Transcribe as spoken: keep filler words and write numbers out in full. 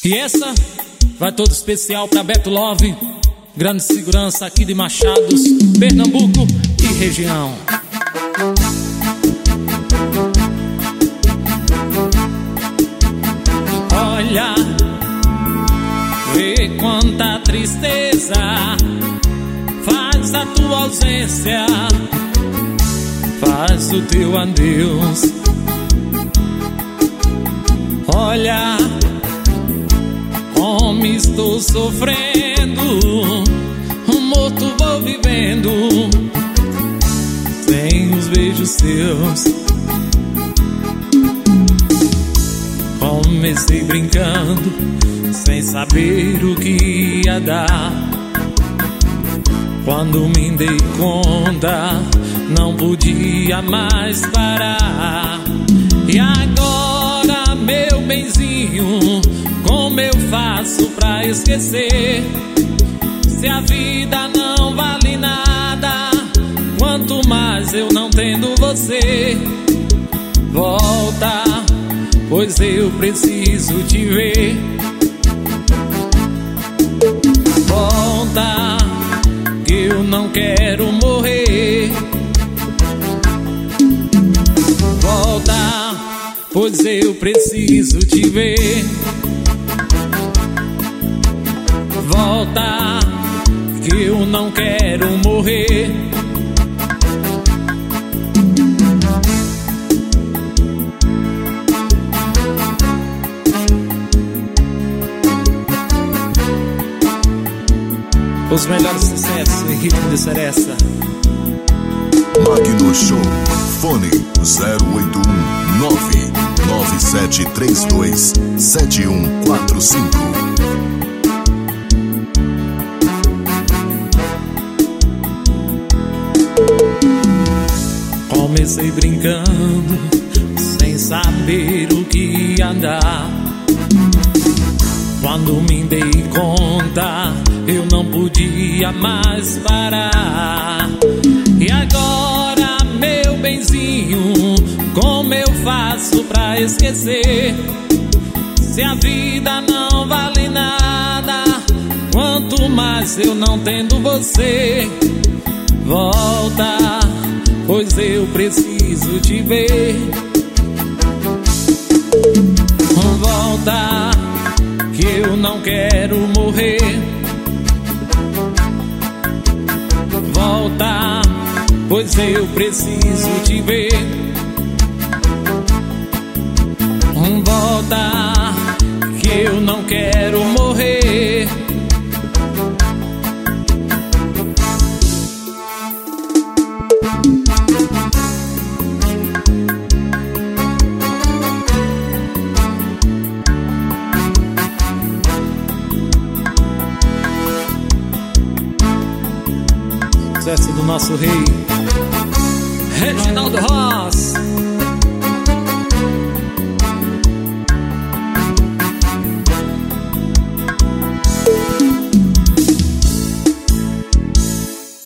E essa vai todo especial pra Beto Love, grande segurança aqui de Machados, Pernambuco e região. Olha, vê quanta tristeza faz a tua ausência, faz o teu adeus. Olha, como estou sofrendo, morto vou vivendo sem os beijos seus. Comecei brincando, sem saber o que ia dar. Quando me dei conta, não podia mais parar. E agora, meu benzinho, como eu faço pra esquecer? Se a vida não vale nada, quanto mais eu não tendo você. Volta, pois eu preciso te ver. Volta, que eu não quero morrer. Volta, pois eu preciso te ver. Volta, que eu não quero morrer. Os melhores sucessos em ritmo de seresta. Magno Show. Fone zero oito um nove nove sete três dois sete um quatro cinco. Comecei brincando, sem saber o que ia dar. Quando me dei conta, eu não podia mais parar. E agora, meu benzinho, como eu faço pra esquecer? Se a vida não vale nada, quanto mais eu não tendo você. Volta, pois eu preciso te ver. Volta, que eu não quero morrer. Volta, pois eu preciso te ver. Volta, que eu não quero morrer. Sucesso do nosso rei Reginaldo Ross.